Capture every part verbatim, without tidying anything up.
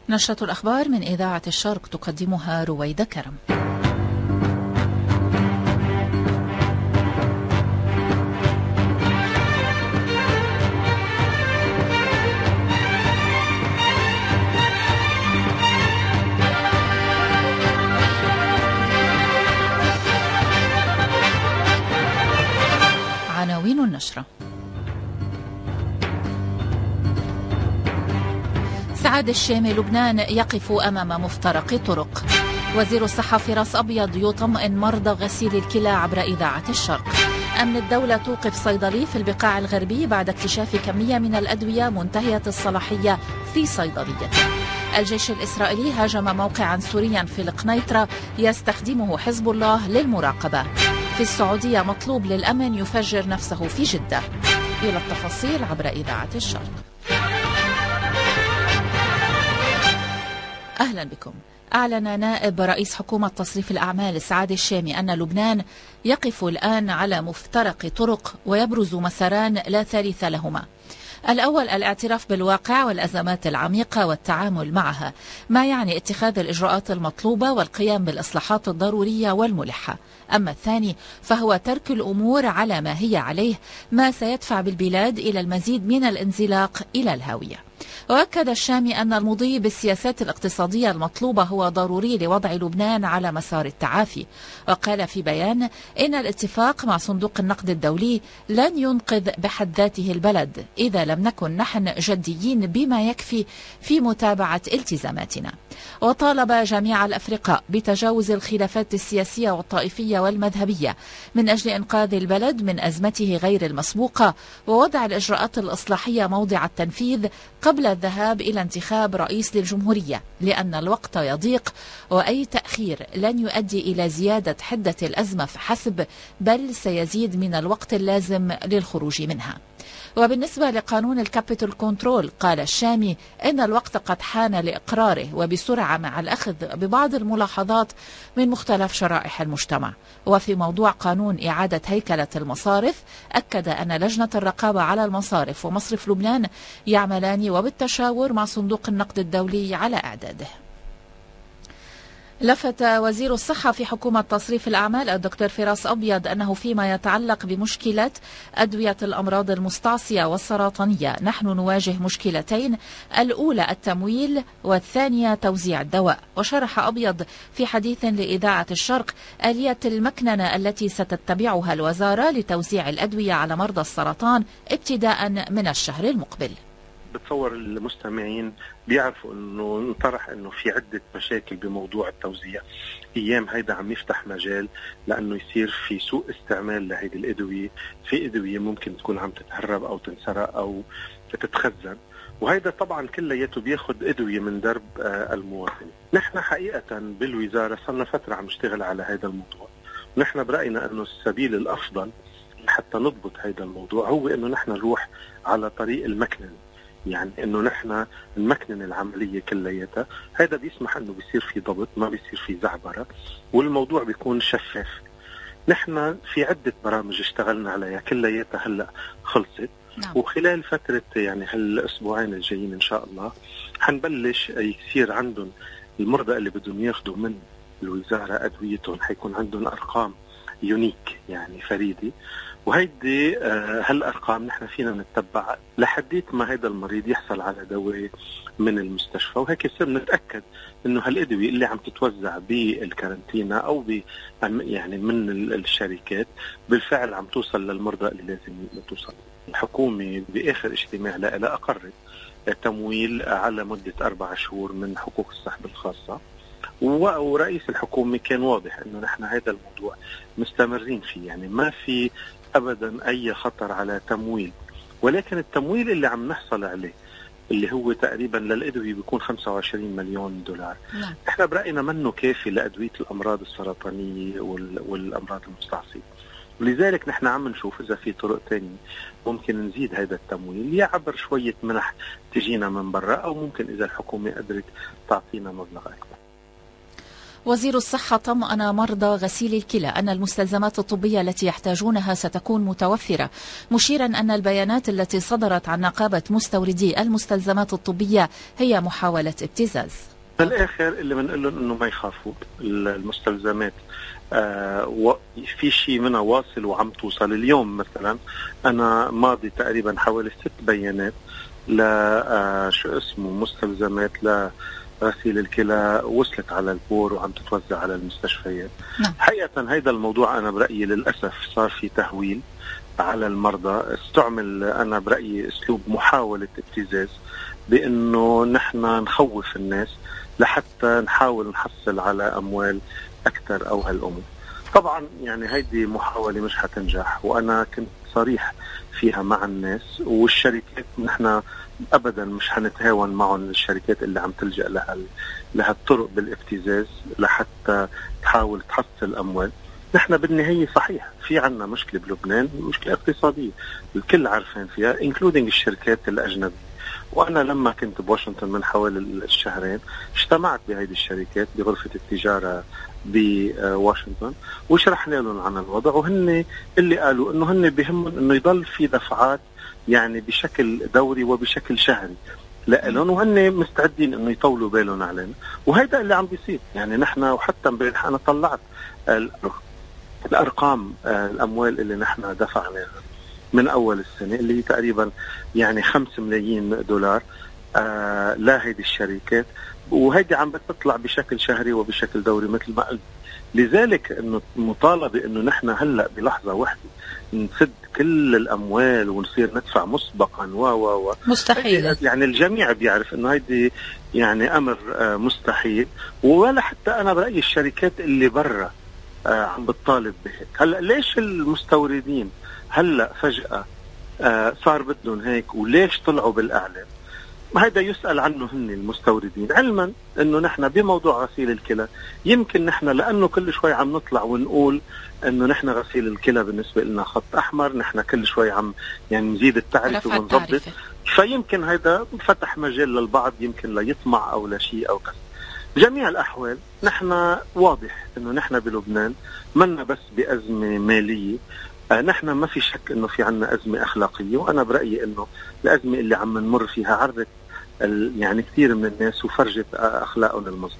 نشرة الأخبار من إذاعة الشرق تقدمها رويدة كرم. عناوين النشرة: سعد الشامي لبنان يقف أمام مفترق طرق. وزير الصحة فراس أبيض يطمئن مرضى غسيل الكلى عبر إذاعة الشرق. أمن الدولة توقف صيدلي في البقاع الغربي بعد اكتشاف كمية من الأدوية منتهية الصلاحية في صيدلية. الجيش الإسرائيلي هاجم موقعا سوريا في القنيطرة يستخدمه حزب الله للمراقبة. في السعودية مطلوب للأمن يفجر نفسه في جدة. إلى التفاصيل عبر إذاعة الشرق. أهلا بكم. أعلن نائب رئيس حكومة تصريف الأعمال سعد الشامي أن لبنان يقف الآن على مفترق طرق ويبرز مساران لا ثالث لهما. الأول الاعتراف بالواقع والأزمات العميقة والتعامل معها، ما يعني اتخاذ الإجراءات المطلوبة والقيام بالإصلاحات الضرورية والملحة. أما الثاني فهو ترك الأمور على ما هي عليه، ما سيدفع بالبلاد إلى المزيد من الانزلاق إلى الهاوية. وأكد الشامي أن المضي بالسياسات الاقتصادية المطلوبة هو ضروري لوضع لبنان على مسار التعافي. وقال في بيان إن الاتفاق مع صندوق النقد الدولي لن ينقذ بحد ذاته البلد إذا لم نكن نحن جديين بما يكفي في متابعة التزاماتنا. وطالب جميع الأفرقاء بتجاوز الخلافات السياسية والطائفية والمذهبية من أجل إنقاذ البلد من أزمته غير المسبوقة ووضع الإجراءات الإصلاحية موضع التنفيذ قبل الذهاب إلى انتخاب رئيس للجمهورية، لأن الوقت يضيق وأي تأخير لن يؤدي إلى زيادة حدة الأزمة فحسب، بل سيزيد من الوقت اللازم للخروج منها. وبالنسبة لقانون الكابيتال كنترول قال الشامي إن الوقت قد حان لإقراره وبسرعة مع الأخذ ببعض الملاحظات من مختلف شرائح المجتمع. وفي موضوع قانون إعادة هيكلة المصارف أكد أن لجنة الرقابة على المصارف ومصرف لبنان يعملان وبالتشاور مع صندوق النقد الدولي على إعداده. لفت وزير الصحة في حكومة تصريف الأعمال الدكتور فراس أبيض أنه فيما يتعلق بمشكلة أدوية الأمراض المستعصية والسرطانية نحن نواجه مشكلتين، الأولى التمويل والثانية توزيع الدواء. وشرح أبيض في حديث لإذاعة الشرق آلية المكننة التي ستتبعها الوزارة لتوزيع الأدوية على مرضى السرطان ابتداء من الشهر المقبل. بتصور المستمعين بيعرفوا انه انطرح انه في عدة مشاكل بموضوع التوزيع. ايام هيدا عم يفتح مجال لانه يصير في سوء استعمال لهيدي الادوية، في ادوية ممكن تكون عم تتهرب او تنسرق او تتخزن، وهيدا طبعا كلياته بياخد ادوية من درب المواطن. نحن حقيقة بالوزارة صرنا فترة عم نشتغل على هذا الموضوع، ونحن برأينا انه السبيل الافضل حتى نضبط هذا الموضوع هو انه نحن نروح على طريق المكنن، يعني انه نحن نمكنن العمليه كلياتها. هذا بيسمح انه بيصير في ضبط، ما بيصير في زعبره، والموضوع بيكون شفاف. نحن في عده برامج اشتغلنا عليها كلياتها هلا خلصت. نعم. وخلال فتره يعني هالاسبوعين الجايين ان شاء الله حنبلش يصير عندهم المرضى اللي بدهم ياخذوا من الوزاره ادويتهم حيكون عندهم ارقام يونيك يعني فريده، وهيدي آه هالارقام نحن فينا نتبع لحديت ما هذا المريض يحصل على دواء من المستشفى، وهيك يصير نتاكد انه هالادويه اللي عم تتوزع بالكارنتينا او ب يعني من الشركات بالفعل عم توصل للمرضى اللي لازم توصل. الحكومه باخر اجتماع لها اقرت تمويل على مده اربع شهور من حقوق السحب الخاصه، ورئيس الحكومة كان واضح انه نحن هذا الموضوع مستمرين فيه، يعني ما في ابدا اي خطر على تمويل، ولكن التمويل اللي عم نحصل عليه اللي هو تقريبا للأدوية بيكون خمسة وعشرين مليون دولار. نعم. احنا برأينا منه كافي لأدوية الأمراض السرطانية والأمراض المستعصية، ولذلك نحن عم نشوف إذا في طرق تانية ممكن نزيد هذا التمويل يا عبر شوية منح تجينا من برا، أو ممكن إذا الحكومة قدرت تعطينا مبلغ أكبر. وزير الصحة طمأن مرضى غسيل الكلى أن المستلزمات الطبية التي يحتاجونها ستكون متوفرة، مشيرا أن البيانات التي صدرت عن نقابة مستوردي المستلزمات الطبية هي محاولة ابتزاز. في الآخر اللي بنقول لهم إنه ما يخافوا المستلزمات، آه في شيء منها واصل وعم توصل. اليوم مثلا أنا ماضي تقريبا حوالي ست بيانات ل آه شو اسمه مستلزمات ل غسيل الكلى وصلت على البور وعم تتوزع على المستشفيات. نعم. حقيقة هيدا الموضوع أنا برأيي للأسف صار في تهويل على المرضى، استعمل أنا برأيي أسلوب محاولة ابتزاز بأنه نحن نخوف الناس لحتى نحاول نحصل على أموال أكثر أو هالأمور. طبعا يعني هيدي محاولة مش حتنجح، وأنا كنت صريح فيها مع الناس والشركات. نحن أبدا مش حنتهاون معهم الشركات اللي عم تلجأ لها لهالطرق بالابتزاز لحتى تحاول تحصل أموال. نحن بالنهاية صحيح في عنا مشكلة بلبنان، مشكلة اقتصادية الكل عارفين فيها including الشركات الأجنبية. وأنا لما كنت بواشنطن من حوالي الشهرين اجتمعت بهذه الشركات بغرفة التجارة بواشنطن وشرحنا لهم عن الوضع، وهن اللي قالوا انه هن بهمهم انه يضل في دفعات يعني بشكل دوري وبشكل شهري لهم، وهن مستعدين انه يطولوا بالهم علينا. وهذا اللي عم بيصير. يعني نحن وحتى امبارح انا طلعت الارقام الاموال اللي نحن دفعناها من اول السنه اللي هي تقريبا يعني خمسة ملايين دولار آه لهذه الشركات، وهيدي عم بتطلع بشكل شهري وبشكل دوري مثل ما قلت. لذلك انه مطالبه انه نحن هلا بلحظه واحده نسد كل الاموال ونصير ندفع مسبقا و و و مستحيل. يعني الجميع بيعرف انه هيدي يعني امر آه مستحيل، ولا حتى انا برايي الشركات اللي برا آه عم بتطالب بهيك. هلا ليش المستوردين هلا فجاه آه صار بدهم هيك وليش طلعوا بالاعلام؟ هذا يسأل عنه هن المستوردين، علما انه نحن بموضوع غسيل الكلى يمكن نحن لانه كل شوي عم نطلع ونقول انه نحن غسيل الكلى بالنسبه لنا خط احمر، نحن كل شوي عم يعني نزيد التعريف ونضبط، فيمكن هذا فتح مجال للبعض يمكن ليطمع او لشيء او كذا. بجميع الاحوال نحن واضح انه نحن بلبنان منا بس بازمه ماليه، آه نحن ما في شك انه في عنا ازمه اخلاقيه، وانا برايي انه الازمه اللي عم نمر فيها عرضت يعني كثير من الناس وفرجت اخلاقهم المظلومه.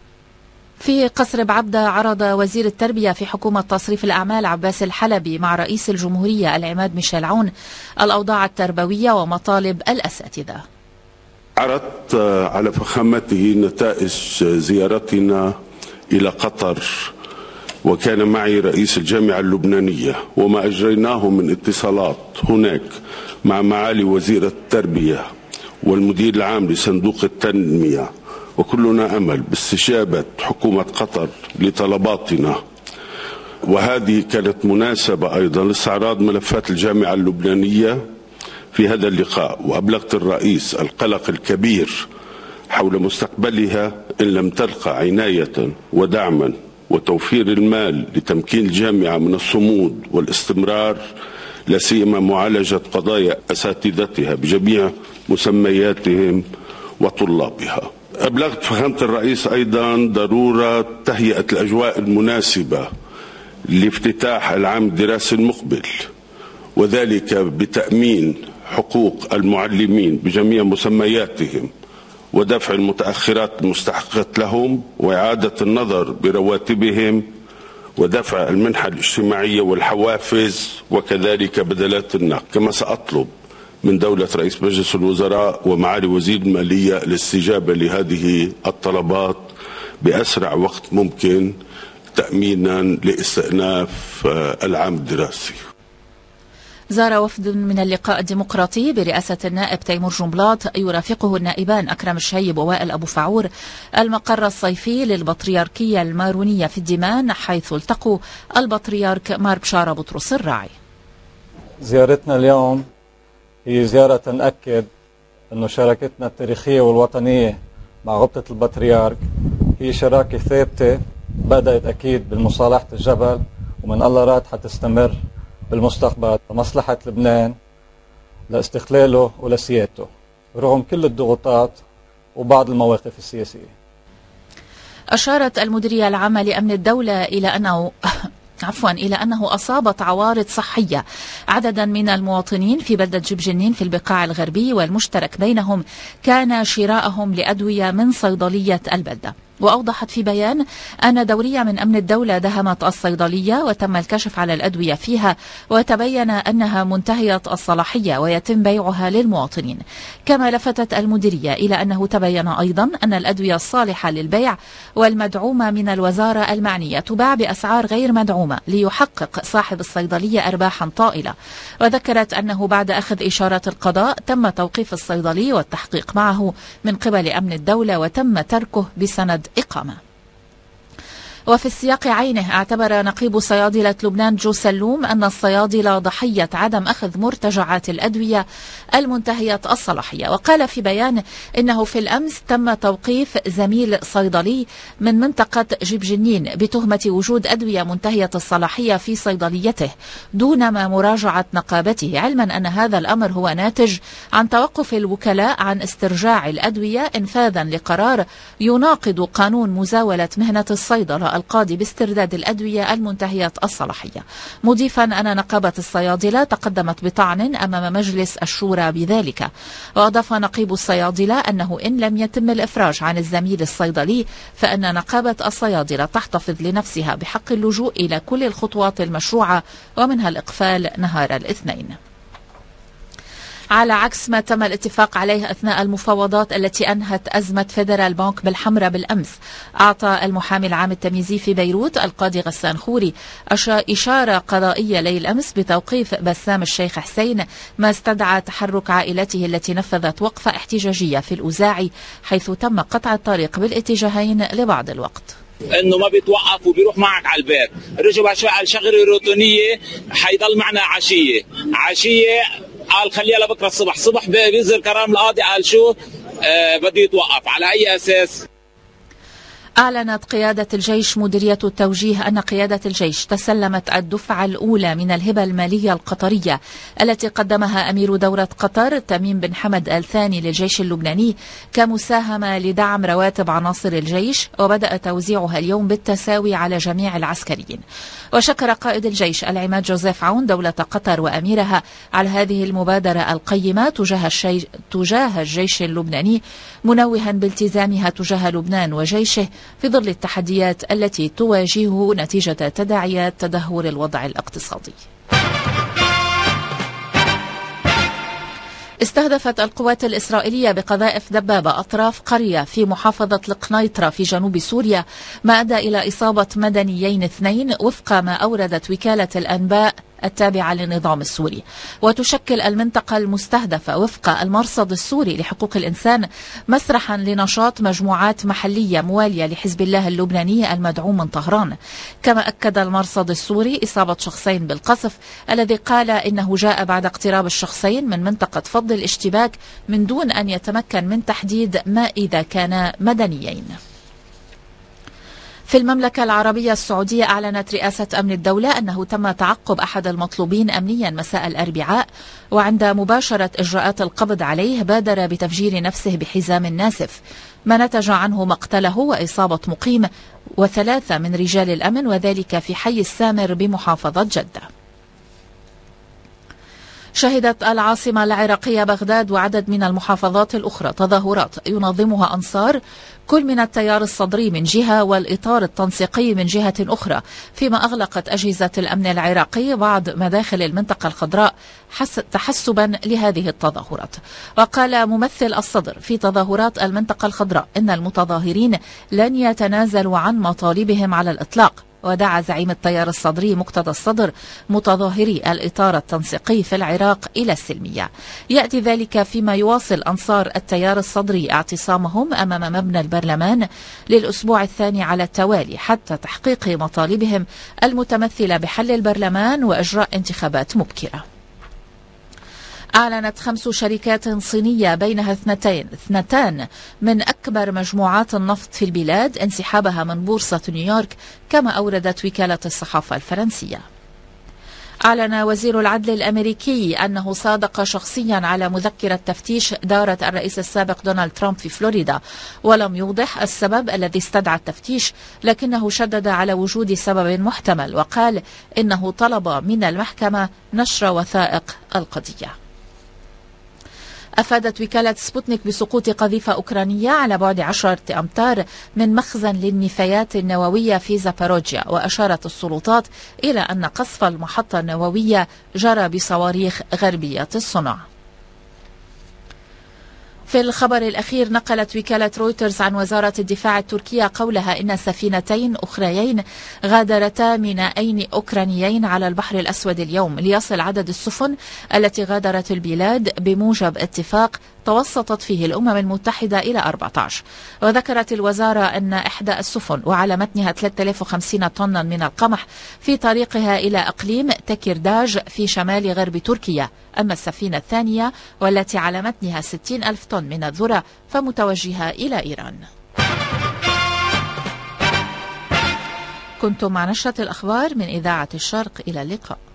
في قصر بعبدة عرض وزير التربية في حكومة تصريف الأعمال عباس الحلبي مع رئيس الجمهورية العماد ميشيل عون الأوضاع التربوية ومطالب الأساتذة. عرضت على فخامته نتائج زيارتنا إلى قطر، وكان معي رئيس الجامعة اللبنانية، وما أجريناه من اتصالات هناك مع معالي وزير التربية والمدير العام لصندوق التنمية، وكلنا أمل باستجابة حكومة قطر لطلباتنا. وهذه كانت مناسبة أيضا لاستعراض ملفات الجامعة اللبنانية في هذا اللقاء، وأبلغت الرئيس القلق الكبير حول مستقبلها إن لم تلقى عناية ودعما وتوفير المال لتمكين الجامعة من الصمود والاستمرار، لا سيما معالجة قضايا أساتذتها بجميع مسمياتهم وطلابها. أبلغت فخامة الرئيس أيضا ضرورة تهيئة الأجواء المناسبة لافتتاح العام الدراسي المقبل، وذلك بتأمين حقوق المعلمين بجميع مسمياتهم ودفع المتأخرات المستحقة لهم وإعادة النظر برواتبهم ودفع المنحة الاجتماعية والحوافز وكذلك بدلات النقد. كما سأطلب من دولة رئيس مجلس الوزراء ومعالي وزير المالية الاستجابة لهذه الطلبات بأسرع وقت ممكن تأمينا لاستئناف العام الدراسي. زار وفد من اللقاء الديمقراطي برئاسة النائب تيمور جنبلاط يرافقه النائبان أكرم الشهيب ووائل أبو فعور المقر الصيفي للبطريركية المارونية في الديمان، حيث التقوا البطريرك مار بشارة بطرس الراعي. زيارتنا اليوم هي زيارة تأكد أن شراكتنا التاريخية والوطنية مع غبطة البطريرك هي شراكة ثابتة بدأت أكيد بالمصالحة الجبل، ومن الله راد حتستمر بالمستقبل لمصلحة لبنان لاستقلاله ولسيادته رغم كل الضغوطات وبعض المواقف السياسية. أشارت المديرية العامة لأمن الدولة إلى أنه عفوا إلى أنه أصابت عوارض صحية عددا من المواطنين في بلدة جبجنين في البقاع الغربي، والمشترك بينهم كان شراءهم لأدوية من صيدلية البلدة. وأوضحت في بيان أن دورية من أمن الدولة دهمت الصيدلية وتم الكشف على الأدوية فيها، وتبين أنها منتهية الصلاحية ويتم بيعها للمواطنين. كما لفتت المديرية إلى أنه تبين أيضا أن الأدوية الصالحة للبيع والمدعومة من الوزارة المعنية تباع بأسعار غير مدعومة ليحقق صاحب الصيدلية أرباحا طائلة. وذكرت أنه بعد أخذ إشارات القضاء تم توقيف الصيدلي والتحقيق معه من قبل أمن الدولة، وتم تركه بسند إقامة. وفي السياق عينه اعتبر نقيب صيادلة لبنان جو سلوم أن الصيادلة ضحية عدم أخذ مرتجعات الأدوية المنتهية الصلاحية، وقال في بيان إنه في الأمس تم توقيف زميل صيدلي من منطقة جبجنين بتهمة وجود أدوية منتهية الصلاحية في صيدليته دون ما مراجعة نقابته، علما أن هذا الأمر هو ناتج عن توقف الوكلاء عن استرجاع الأدوية انفاذا لقرار يناقض قانون مزاولة مهنة الصيدلة القاضي باسترداد الأدوية المنتهية الصلاحية، مضيفا أن نقابة الصيادلة تقدمت بطعن أمام مجلس الشورى بذلك. وأضاف نقيب الصيادلة أنه إن لم يتم الإفراج عن الزميل الصيدلي فإن نقابة الصيادلة تحتفظ لنفسها بحق اللجوء إلى كل الخطوات المشروعة ومنها الإقفال نهار الاثنين. على عكس ما تم الاتفاق عليه أثناء المفاوضات التي أنهت أزمة فيدرال بنك بالحمرة بالأمس، أعطى المحامي العام التمييزي في بيروت القاضي غسان خوري إشارة قضائية ليل أمس بتوقيف بسام الشيخ حسين، ما استدعى تحرك عائلته التي نفذت وقفة احتجاجية في الأوزاعي حيث تم قطع الطريق بالاتجاهين لبعض الوقت. انه ما بيتوقف وبيروح معك على البيت، رجع على الشغله الروتينيه، حيضل معنا عشيه عشيه قال خليها لبكره الصبح، صبح بينزل كرام القاضي قال شو آه بده يتوقف على اي اساس؟ أعلنت قيادة الجيش مديرية التوجيه أن قيادة الجيش تسلمت الدفعة الأولى من الهبة المالية القطرية التي قدمها أمير دولة قطر تميم بن حمد آل ثاني للجيش اللبناني كمساهمة لدعم رواتب عناصر الجيش، وبدأ توزيعها اليوم بالتساوي على جميع العسكريين. وشكر قائد الجيش العماد جوزيف عون دولة قطر وأميرها على هذه المبادرة القيمة تجاه, الشي... تجاه الجيش اللبناني، منوها بالتزامها تجاه لبنان وجيشه في ظل التحديات التي تواجهه نتيجة تداعيات تدهور الوضع الاقتصادي. استهدفت القوات الإسرائيلية بقذائف دبابة أطراف قرية في محافظة القنيطرة في جنوب سوريا، ما أدى إلى إصابة مدنيين اثنين وفق ما أوردت وكالة الأنباء التابعة للنظام السوري. وتشكل المنطقة المستهدفة وفق المرصد السوري لحقوق الإنسان مسرحا لنشاط مجموعات محلية موالية لحزب الله اللبناني المدعوم من طهران. كما أكد المرصد السوري إصابة شخصين بالقصف الذي قال إنه جاء بعد اقتراب الشخصين من منطقة فض الاشتباك من دون أن يتمكن من تحديد ما إذا كان مدنيين. في المملكة العربية السعودية أعلنت رئاسة أمن الدولة أنه تم تعقب أحد المطلوبين أمنيا مساء الأربعاء، وعند مباشرة إجراءات القبض عليه بادر بتفجير نفسه بحزام ناسف، ما نتج عنه مقتله وإصابة مقيم وثلاثة من رجال الأمن، وذلك في حي السامر بمحافظة جدة. شهدت العاصمة العراقية بغداد وعدد من المحافظات الأخرى تظاهرات ينظمها أنصار كل من التيار الصدري من جهة والإطار التنسيقي من جهة أخرى، فيما أغلقت أجهزة الأمن العراقي بعض مداخل المنطقة الخضراء تحسبا لهذه التظاهرات. وقال ممثل الصدر في تظاهرات المنطقة الخضراء إن المتظاهرين لن يتنازلوا عن مطالبهم على الإطلاق، ودعا زعيم التيار الصدري مقتدى الصدر متظاهري الإطار التنسيقي في العراق إلى السلمية. يأتي ذلك فيما يواصل أنصار التيار الصدري اعتصامهم أمام مبنى البرلمان للأسبوع الثاني على التوالي حتى تحقيق مطالبهم المتمثلة بحل البرلمان وإجراء انتخابات مبكرة. أعلنت خمس شركات صينية بينها اثنتين اثنتان من أكبر مجموعات النفط في البلاد انسحابها من بورصة نيويورك، كما أوردت وكالة الصحافة الفرنسية. أعلن وزير العدل الأمريكي أنه صادق شخصيا على مذكرة تفتيش دارت الرئيس السابق دونالد ترامب في فلوريدا، ولم يوضح السبب الذي استدعى التفتيش، لكنه شدد على وجود سبب محتمل وقال إنه طلب من المحكمة نشر وثائق القضية. أفادت وكالة سبوتنيك بسقوط قذيفة أوكرانية على بعد عشرة أمتار من مخزن للنفايات النووية في زاباروجيا، وأشارت السلطات إلى أن قصف المحطة النووية جرى بصواريخ غربية الصنع. في الخبر الأخير، نقلت وكالة رويترز عن وزارة الدفاع التركية قولها إن سفينتين أخريين غادرتا مينائين أوكرانيين على البحر الأسود اليوم، ليصل عدد السفن التي غادرت البلاد بموجب اتفاق توسطت فيه الأمم المتحدة إلى أربعة عشر. وذكرت الوزارة أن إحدى السفن وعلى متنها ثلاثة آلاف وخمسين طنا من القمح في طريقها إلى إقليم تكيرداج في شمال غرب تركيا، أما السفينة الثانية والتي على متنها ستين ألف طن من الذرة فمتوجهة إلى إيران. كنتم مع نشرة الأخبار من إذاعة الشرق، إلى اللقاء.